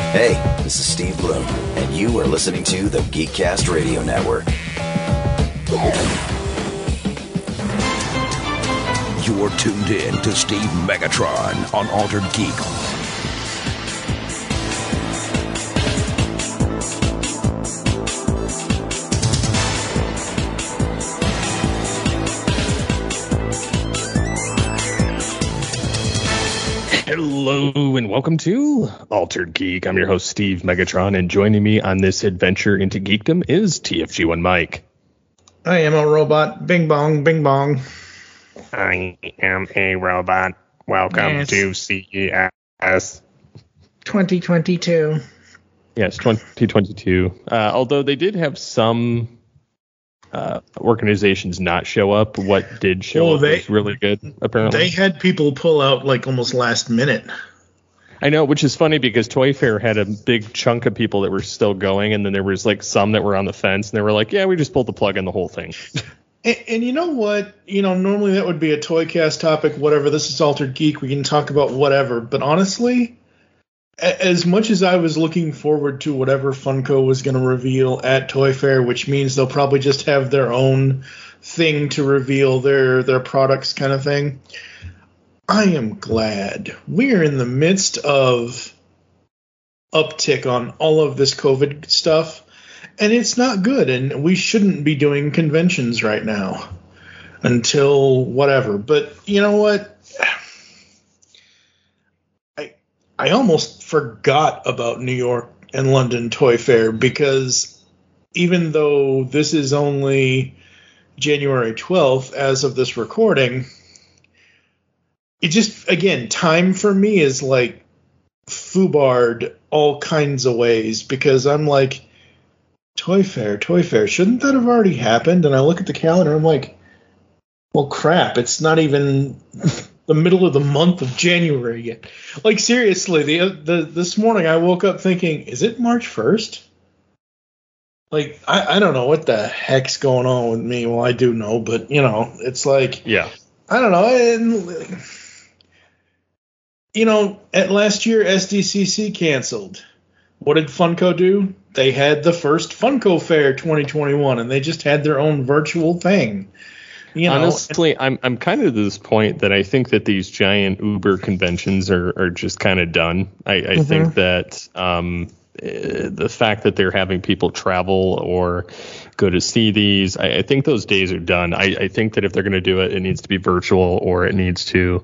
Hey, this is Steve Bloom, and you are listening to the Geekcast Radio Network. You're tuned in to Steve Megatron on Altered Geek. Hello and welcome to Altered Geek. I'm your host, Steve Megatron, and joining me on this adventure into geekdom is TFG1 Mike. I am a robot. Bing bong, bing bong. I am a robot. Welcome to CES 2022. Yes, 2022. Although they did have some organizations not show up. What did show up was really good, apparently. They had people pull out like almost last minute. I know, which is funny because Toy Fair had a big chunk of people that were still going, and then there was like some that were on the fence, and they were like, yeah, we just pulled the plug on the whole thing. And you know what? You know, normally that would be a Toycast topic, whatever. This is Altered Geek. We can talk about whatever. But honestly, as much as I was looking forward to whatever Funko was going to reveal at Toy Fair, which means they'll probably just have their own thing to reveal their products kind of thing, I am glad we are in the midst of uptick on all of this COVID stuff, and it's not good, and we shouldn't be doing conventions right now until whatever. But you know what? I almost forgot about New York and London Toy Fair, because even though this is only January 12th as of this recording, it just, again, time for me is like foobarred all kinds of ways, because I'm like, Toy Fair, shouldn't that have already happened? And I look at the calendar, I'm like, well, crap, it's not even the middle of the month of January yet. Like, seriously, this morning I woke up thinking, is it March 1st? Like, I don't know what the heck's going on with me. Well, I do know, but, you know, it's like, yeah, I don't know. And, you know, at last year, SDCC canceled. What did Funko do? They had the first Funko Fair 2021, and they just had their own virtual thing. You know, honestly, I'm kind of to this point that I think that these giant Uber conventions are just kind of done. I think that the fact that they're having people travel or go to see these, I think those days are done. I think that if they're going to do it, it needs to be virtual, or it needs to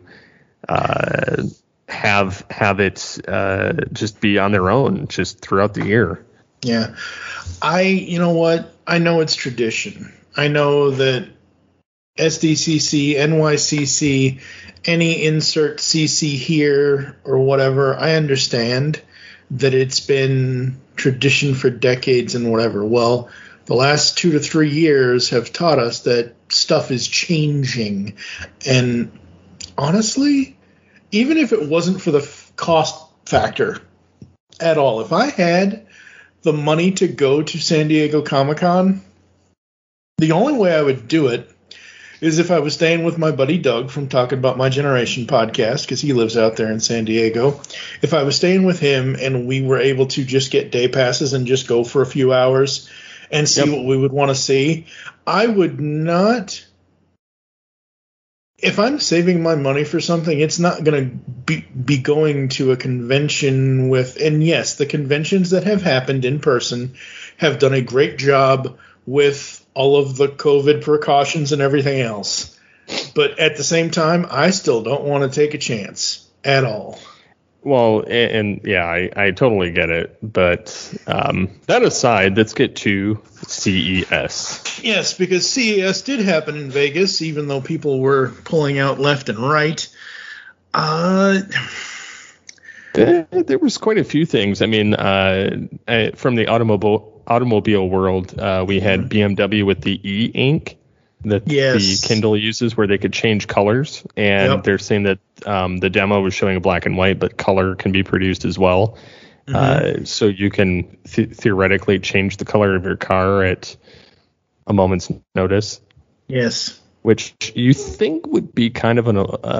have it just be on their own just throughout the year. Yeah. You know what? I know it's tradition. I know that SDCC, NYCC, any insert CC here or whatever, I understand that it's been tradition for decades and whatever. Well, the last 2 to 3 years have taught us that stuff is changing. And honestly, even if it wasn't for the cost factor at all, if I had the money to go to San Diego Comic-Con, the only way I would do it is if I was staying with my buddy Doug from Talking About My Generation podcast, because he lives out there in San Diego. If I was staying with him and we were able to just get day passes and just go for a few hours and see what we would want to see, I would not. If I'm saving my money for something, it's not going to be going to a convention with. And yes, the conventions that have happened in person have done a great job with all of the COVID precautions and everything else. But at the same time, I still don't want to take a chance at all. Well, and yeah, I totally get it. But that aside, let's get to CES. Yes, because CES did happen in Vegas, even though people were pulling out left and right. There was quite a few things. I mean, from the automobile world, we had BMW with the e-ink that the Kindle uses, where they could change colors, and they're saying that the demo was showing a black and white, but color can be produced as well. So you can theoretically change the color of your car at a moment's notice. Yes. which you think would be kind of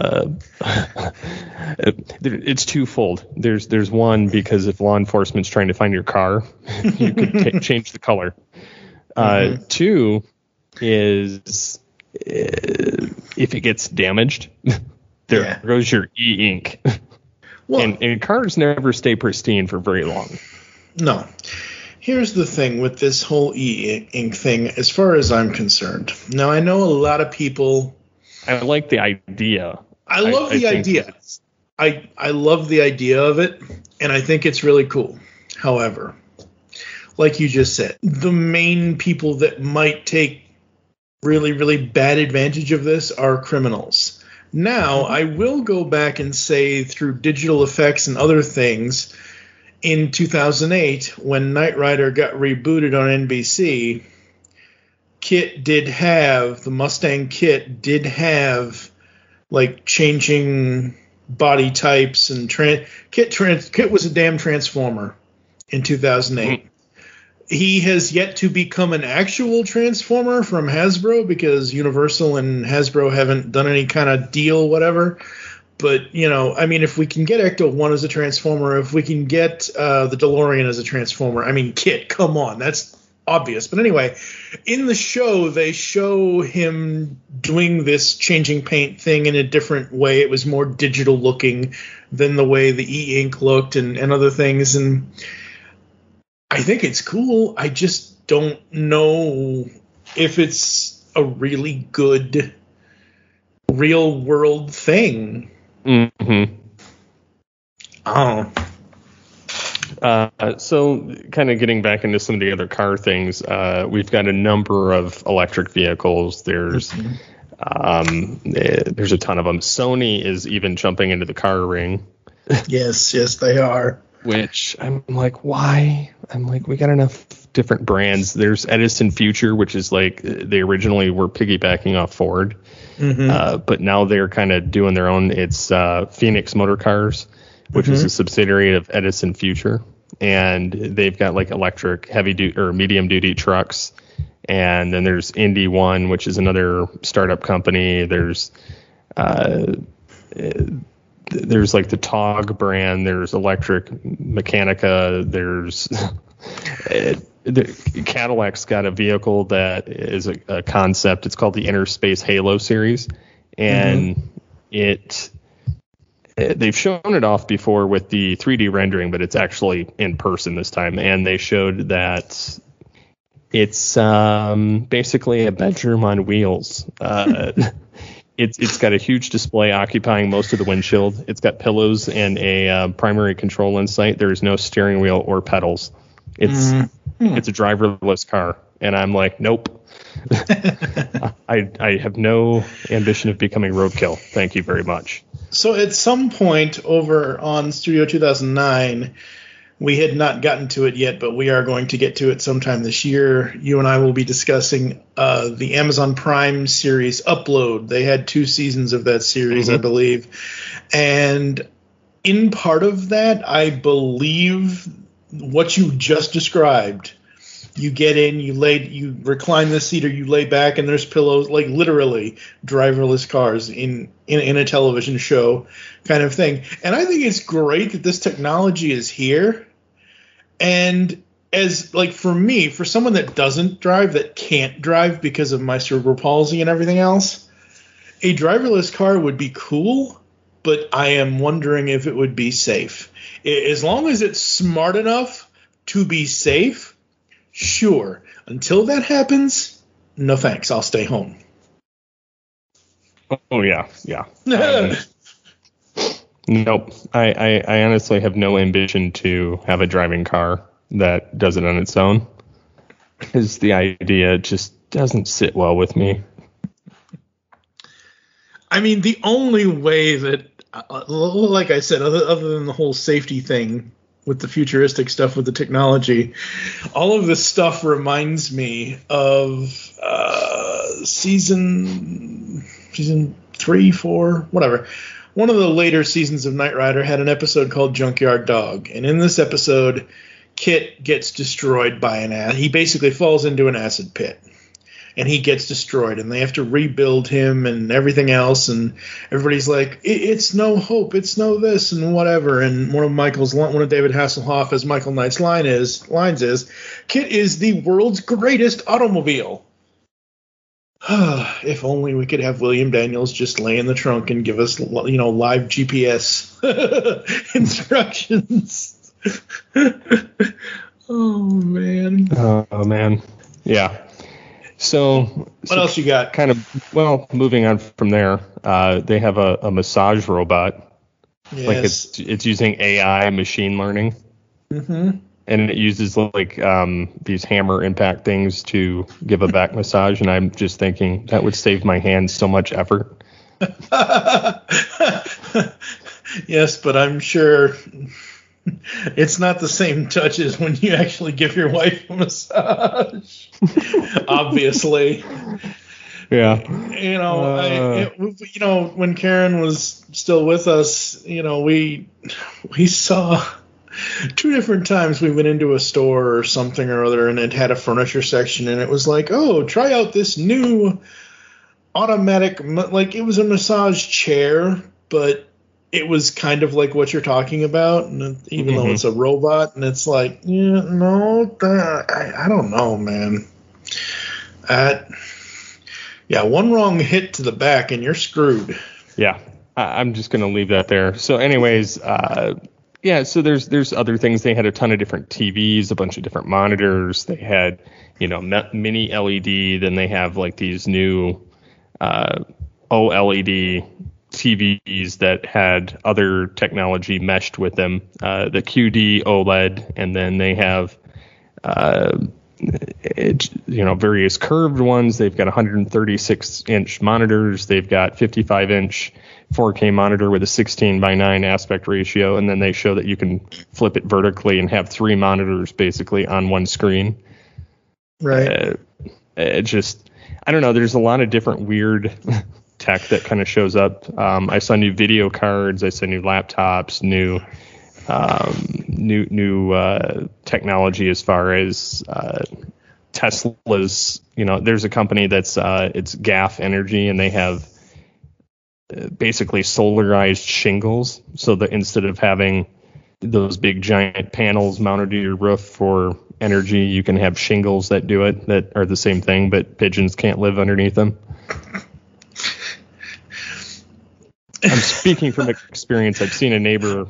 it's twofold. There's one, because if law enforcement's trying to find your car, you could change the color. Two is if it gets damaged, there goes your e-ink. Well, and cars never stay pristine for very long. No. Here's the thing with this whole e-ink thing, as far as I'm concerned. Now, I know a lot of people... I like the idea. I love the idea. I love the idea of it, and I think it's really cool. However, like you just said, the main people that might take really, really bad advantage of this are criminals. Now, I will go back and say, through digital effects and other things, in 2008, when Knight Rider got rebooted on NBC, the Mustang Kit did have, like, changing body types, and Kit was a damn transformer in 2008. He has yet to become an actual Transformer from Hasbro, because Universal and Hasbro haven't done any kind of deal, whatever. But, I mean, if we can get Ecto-1 as a Transformer, if we can get the DeLorean as a Transformer, I mean, Kit, come on, that's obvious. But anyway, in the show, they show him doing this changing paint thing in a different way. It was more digital looking than the way the e-ink looked and other things. And I think it's cool. I just don't know if it's a really good real world thing. Mm-hmm. Oh. So kind of getting back into some of the other car things, we've got a number of electric vehicles. There's a ton of them. Sony is even jumping into the car ring. Yes, they are. Which I'm like, why? I'm like, we got enough different brands. There's Edison Future, which is like they originally were piggybacking off Ford. But now they're kind of doing their own. It's Phoenix Motor Cars, which is a subsidiary of Edison Future, and they've got like electric heavy duty or medium duty trucks. And then there's Indy One, which is another startup company. There's like the TOG brand. There's Electric Mechanica. There's Cadillac's got a vehicle that is a concept. It's called the Interspace Halo series, and they've shown it off before with the 3D rendering, but it's actually in person this time. And they showed that it's basically a bedroom on wheels. It's got a huge display occupying most of the windshield. It's got pillows and a primary control insight. There is no steering wheel or pedals. It's a driverless car, and I'm like, nope. I have no ambition of becoming roadkill. Thank you very much. So at some point over on Studio 2009, we had not gotten to it yet, but we are going to get to it sometime this year. You and I will be discussing the Amazon Prime series Upload. They had 2 seasons of that series, I believe. And in part of that, I believe what you just described. You get in, you recline the seat, or you lay back, and there's pillows, like literally driverless cars in a television show kind of thing. And I think it's great that this technology is here. And as like for me, for someone that doesn't drive, that can't drive because of my cerebral palsy and everything else, a driverless car would be cool, but I am wondering if it would be safe. As long as it's smart enough to be safe, sure. Until that happens, no thanks. I'll stay home. Oh, yeah. Nope. I honestly have no ambition to have a driving car that does it on its own, because the idea just doesn't sit well with me. I mean, the only way that, like I said, other than the whole safety thing with the futuristic stuff with the technology, all of this stuff reminds me of season 3, 4, whatever. One of the later seasons of Knight Rider had an episode called Junkyard Dog. And in this episode, Kit gets destroyed by he basically falls into an acid pit. and he gets destroyed, and they have to rebuild him and everything else, and everybody's like, it's no hope, it's no this and whatever. And one of David Hasselhoff as Michael Knight's lines is, KITT is the world's greatest automobile. If only we could have William Daniels just lay in the trunk and give us, live GPS instructions. Oh man. Yeah. So what else you got? Kind of, moving on from there, they have a massage robot. Yes. Like it's using AI machine learning. Mm-hmm. And it uses these hammer impact things to give a back massage. And I'm just thinking that would save my hands so much effort. Yes, but I'm sure it's not the same touch as when you actually give your wife a massage. Obviously. Yeah. When Karen was still with us, we saw 2 different times we went into a store or something or other, and it had a furniture section, and it was like, oh, try out this new automatic, it was a massage chair, but it was kind of like what you're talking about, and even though it's a robot, and it's like, I don't know, man. One wrong hit to the back and you're screwed. Yeah, I'm just going to leave that there. So anyways, so there's other things. They had a ton of different TVs, a bunch of different monitors. They had, mini LED. Then they have these new OLED TVs that had other technology meshed with them. The QD OLED, and then they have various curved ones. They've got 136-inch monitors. They've got 55-inch 4K monitor with a 16:9 aspect ratio, and then they show that you can flip it vertically and have 3 monitors basically on one screen. Right. I don't know. There's a lot of different weird tech that kind of shows up. I saw new video cards. I saw new laptops, new technology as far as Tesla's. There's a company that's it's GAF Energy, and they have basically solarized shingles, so that instead of having those big giant panels mounted to your roof for energy, you can have shingles that do it, that are the same thing, but pigeons can't live underneath them. I'm speaking from experience. I've seen a neighbor,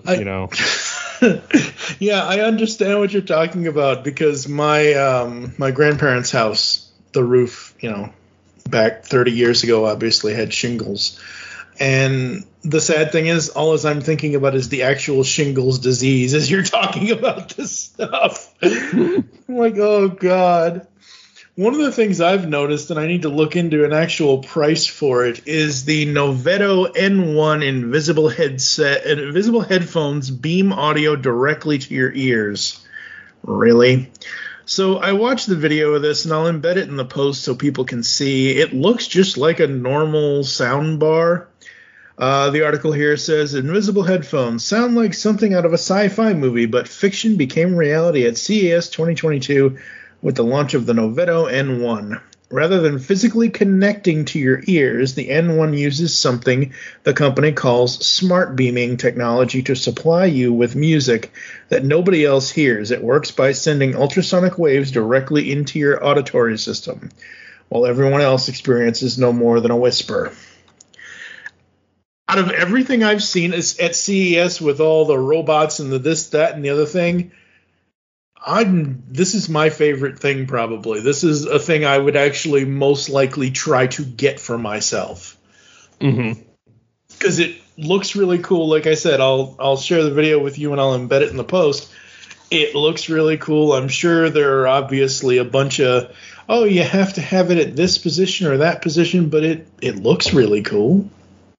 Yeah, I understand what you're talking about, because my grandparents' house, the roof, back 30 years ago, obviously had shingles. And the sad thing is, all as I'm thinking about is the actual shingles disease as you're talking about this stuff. I'm like, oh, God. One of the things I've noticed, and I need to look into an actual price for it, is the Novetto N1 invisible headphones beam audio directly to your ears. Really? So I watched the video of this, and I'll embed it in the post so people can see. It looks just like a normal sound bar. The article here says, invisible headphones sound like something out of a sci-fi movie, but fiction became reality at CES 2022 with the launch of the Novetto N1. Rather than physically connecting to your ears, the N1 uses something the company calls smart beaming technology to supply you with music that nobody else hears. It works by sending ultrasonic waves directly into your auditory system, while everyone else experiences no more than a whisper. Out of everything I've seen at CES with all the robots and the this, that, and the other thing, this is my favorite thing probably. This is a thing I would actually most likely try to get for myself. Mm-hmm. Because it looks really cool. Like I said, I'll share the video with you and I'll embed it in the post. It looks really cool. I'm sure there are obviously a bunch of, you have to have it at this position or that position, but it looks really cool.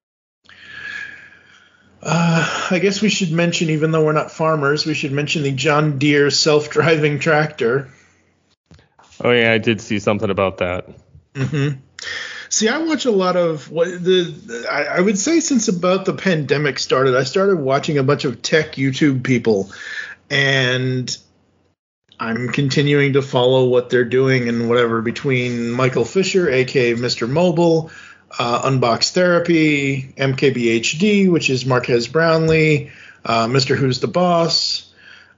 I guess we should mention, even though we're not farmers, we should mention the John Deere self-driving tractor. Oh, yeah, I did see something about that. Mm-hmm. See, I watch a lot of I would say since about the pandemic started, I started watching a bunch of tech YouTube people. And I'm continuing to follow what they're doing and whatever between Michael Fisher, aka Mr. Mobile, Unbox Therapy, MKBHD, which is Marquez Brownlee, Mr. Who's the Boss.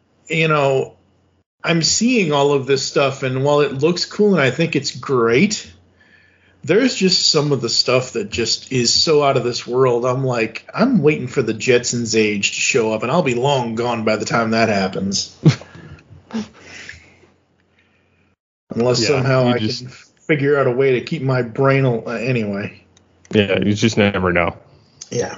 I'm seeing all of this stuff, and while it looks cool and I think it's great, there's just some of the stuff that just is so out of this world. I'm like, I'm waiting for the Jetsons age to show up, and I'll be long gone by the time that happens. Unless somehow I can figure out a way to keep my brain anyway. Yeah, you just never know. Yeah.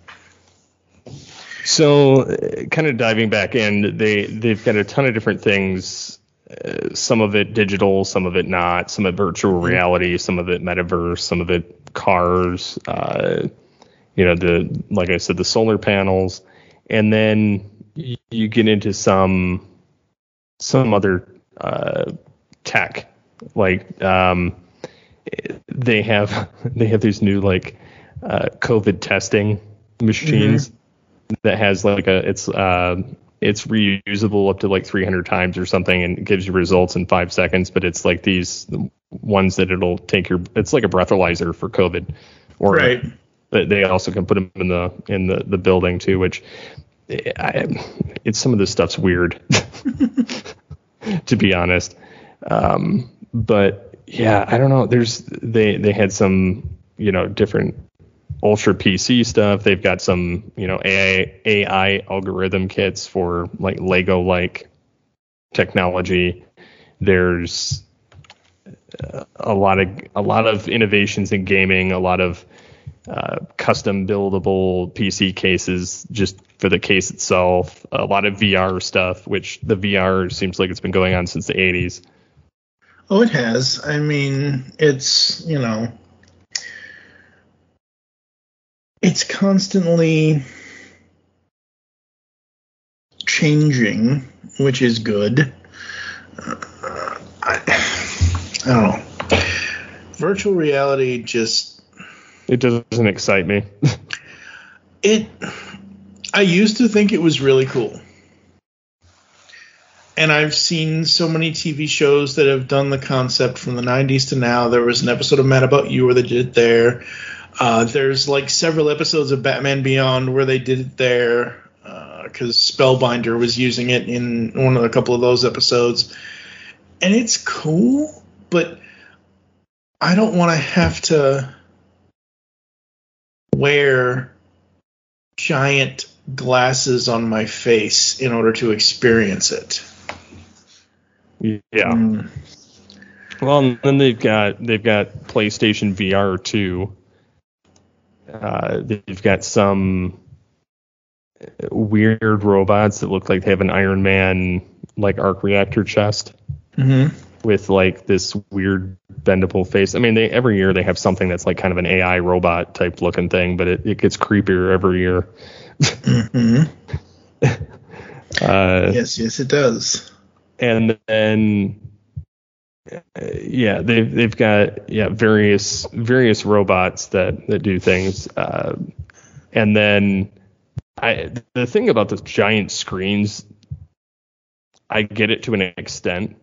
So, kind of diving back in, they've got a ton of different things. Some of it digital, some of it not. Some of it virtual reality, some of it metaverse, some of it cars. Like I said, the solar panels, and then you get into some other tech, like they have these new COVID testing machines that has it's reusable up to 300 times or something, and it gives you results in 5 seconds. But it's like these ones that it'll take it's like a breathalyzer for COVID, or right. But they also can put them in the building too, which it's some of this stuff's weird, to be honest. But yeah, I don't know. They had some, different Ultra PC stuff. They've got some, AI algorithm kits for Lego technology. There's a lot of innovations in gaming, a lot of custom buildable PC cases just for the case itself, a lot of VR stuff, which the VR seems like it's been going on since the 80s. Oh, it has. I mean, it's, it's constantly changing, which is good. I don't know. Virtual reality just... It doesn't excite me. I used to think it was really cool. And I've seen so many TV shows that have done the concept from the 90s to now. There was an episode of Mad About You where they did it there. There's several episodes of Batman Beyond where they did it there, because Spellbinder was using it in a couple of those episodes. And it's cool, but I don't want to have to wear giant glasses on my face in order to experience it. Yeah. Well, and then they've got PlayStation VR 2. They've got some weird robots that look like they have an Iron Man arc reactor chest, with this weird bendable face. I mean, every year they have something that's kind of an AI robot type looking thing, but it gets creepier every year. Yes, it does. And then they've got various robots that do things, and then the thing about the giant screens, I get it to an extent,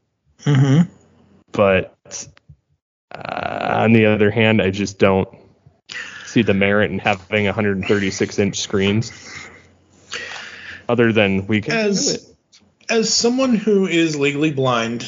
but on the other hand, I just don't see the merit in having 136-inch screens, other than we can do it. As someone who is legally blind,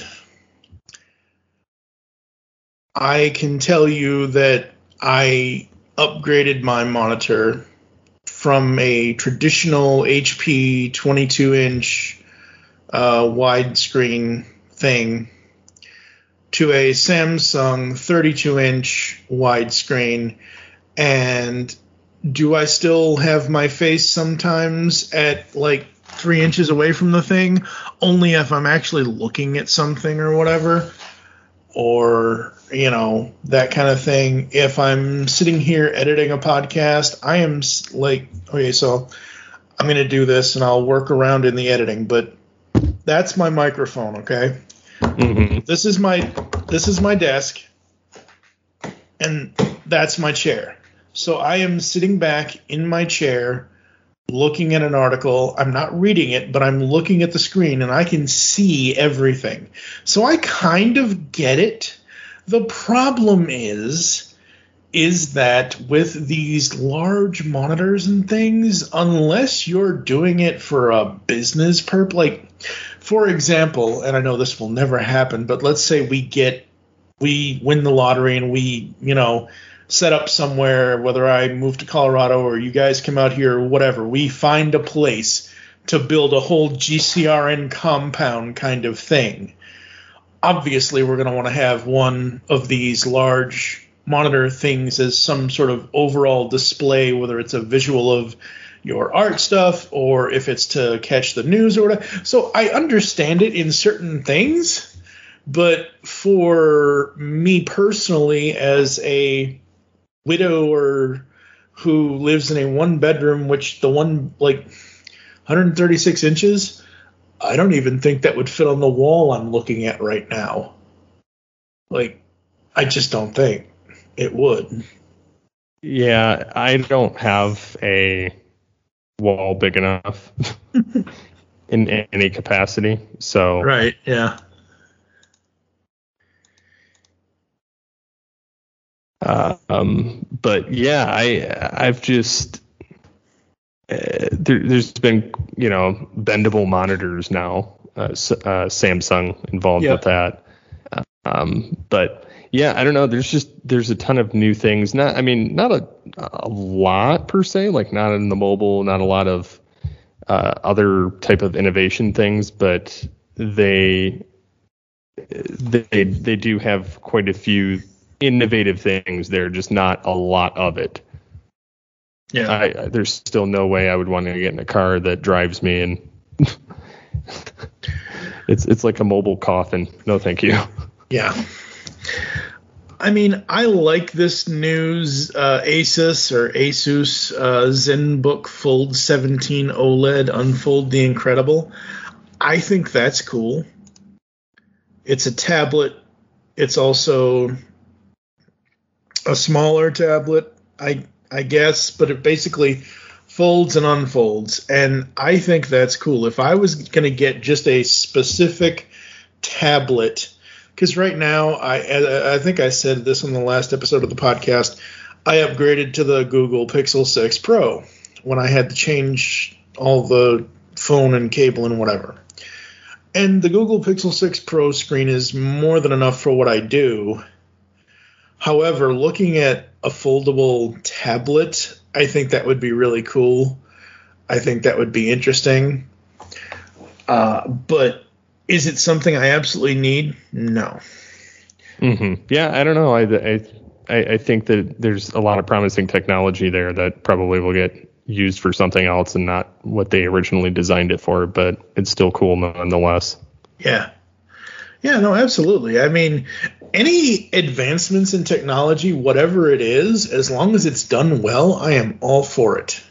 I can tell you that I upgraded my monitor from a traditional HP 22-inch widescreen thing to a Samsung 32-inch widescreen. And do I still have my face sometimes at 3 inches away from the thing? Only if I'm actually looking at something or whatever, or that kind of thing. If I'm sitting here editing a podcast, I am okay, so I'm going to do this and I'll work around in the editing, but that's my microphone. Okay. This is my desk, and that's my chair. So I am sitting back in my chair looking at an article. I'm not reading it, but I'm looking at the screen and I can see everything. So I kind of get it. The problem is that with these large monitors and things, unless you're doing it for a business purpose, like, for example, and I know this will never happen, but let's say we win the lottery and we, set up somewhere, whether I move to Colorado or you guys come out here or whatever, we find a place to build a whole GCRN compound kind of thing. Obviously, we're going to want to have one of these large monitor things as some sort of overall display, whether it's a visual of your art stuff or if it's to catch the news or whatever. So I understand it in certain things, but for me personally, as a widower who lives in a one bedroom, which the one, like 136 inches, I don't even think that would fit on the wall I'm looking at right now. Like, I just don't think it would. Yeah, I don't have a wall big enough in any capacity. So right, yeah. But yeah, I've just there's been bendable monitors now. Samsung involved with that. But yeah, I don't know. There's a ton of new things. Not a lot per se. Like not in the mobile, not a lot of other type of innovation things, but they do have quite a few innovative things. They're just not a lot of it. Yeah, there's still no way I would want to get in a car that drives me, and it's like a mobile coffin. No, thank you. Yeah. I mean, I like this news. Asus ZenBook Fold 17 OLED Unfold the Incredible. I think that's cool. It's a tablet. It's also a smaller tablet, I guess, but it basically folds and unfolds, and I think that's cool. If I was going to get just a specific tablet, because right now, I think I said this on the last episode of the podcast, I upgraded to the Google Pixel 6 Pro when I had to change all the phone and cable and whatever. And the Google Pixel 6 Pro screen is more than enough for what I do. However, looking at a foldable tablet, I think that would be really cool. I think that would be interesting. But is it something I absolutely need? No. Mm-hmm. Yeah, I don't know. I think that there's a lot of promising technology there that probably will get used for something else and not what they originally designed it for, but it's still cool nonetheless. Yeah. Yeah, no, absolutely. I mean, any advancements in technology, whatever it is, as long as it's done well, I am all for it.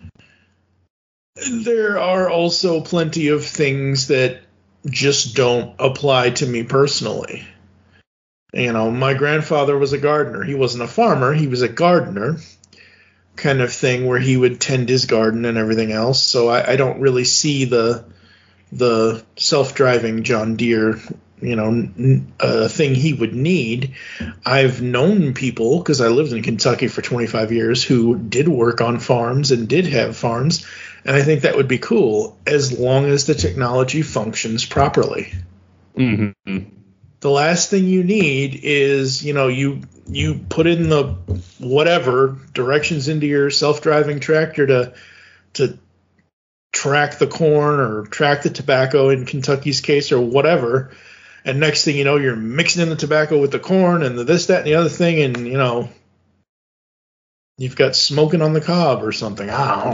There are also plenty of things that just don't apply to me personally. My grandfather was a gardener. He wasn't a farmer. He was a gardener kind of thing where he would tend his garden and everything else. So I don't really see the self-driving John Deere thing he would need. I've known people, because I lived in Kentucky for 25 years, who did work on farms and did have farms, and I think that would be cool as long as the technology functions properly. Mm-hmm. The last thing you need is, you put in the whatever directions into your self-driving tractor to track the corn or track the tobacco in Kentucky's case or whatever. And next thing you know, you're mixing in the tobacco with the corn and the this, that, and the other thing, and, you've got smoking on the cob or something. I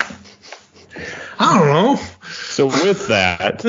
don't know. So with that,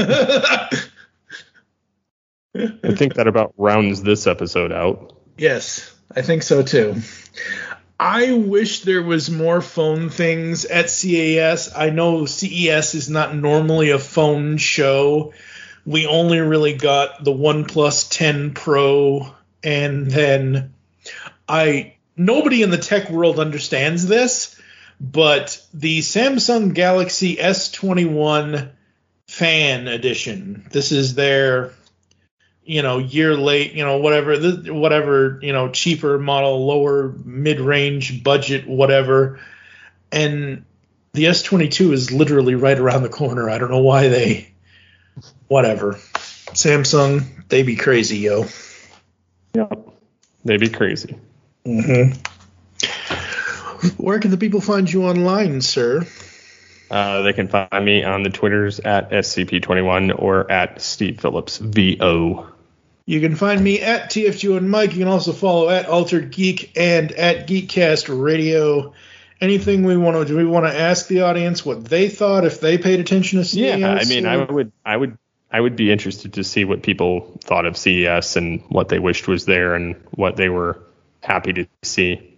I think that about rounds this episode out. Yes, I think so too. I wish there was more phone things at CES. I know CES is not normally a phone show. We only really got the OnePlus 10 Pro, and then nobody in the tech world understands this, but the Samsung Galaxy S21 Fan Edition. This is their, year late, whatever, cheaper model, lower mid-range budget, whatever. And the S22 is literally right around the corner. I don't know why whatever. Samsung, they be crazy, yo. Yep. They be crazy. Mm-hmm. Where can the people find you online, sir? They can find me on the Twitters at SCP21 or at Steve Phillips VO. You can find me at TFG and Mike. You can also follow at Altered Geek and at Geekcast Radio. Anything we want to do? We want to ask the audience what they thought if they paid attention to CES. Yeah, I mean, I would be interested to see what people thought of CES and what they wished was there and what they were happy to see.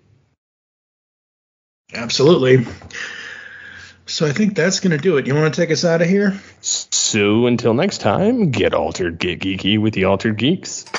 Absolutely. So I think that's going to do it. You want to take us out of here? So until next time, get altered, get geeky with the Altered Geeks.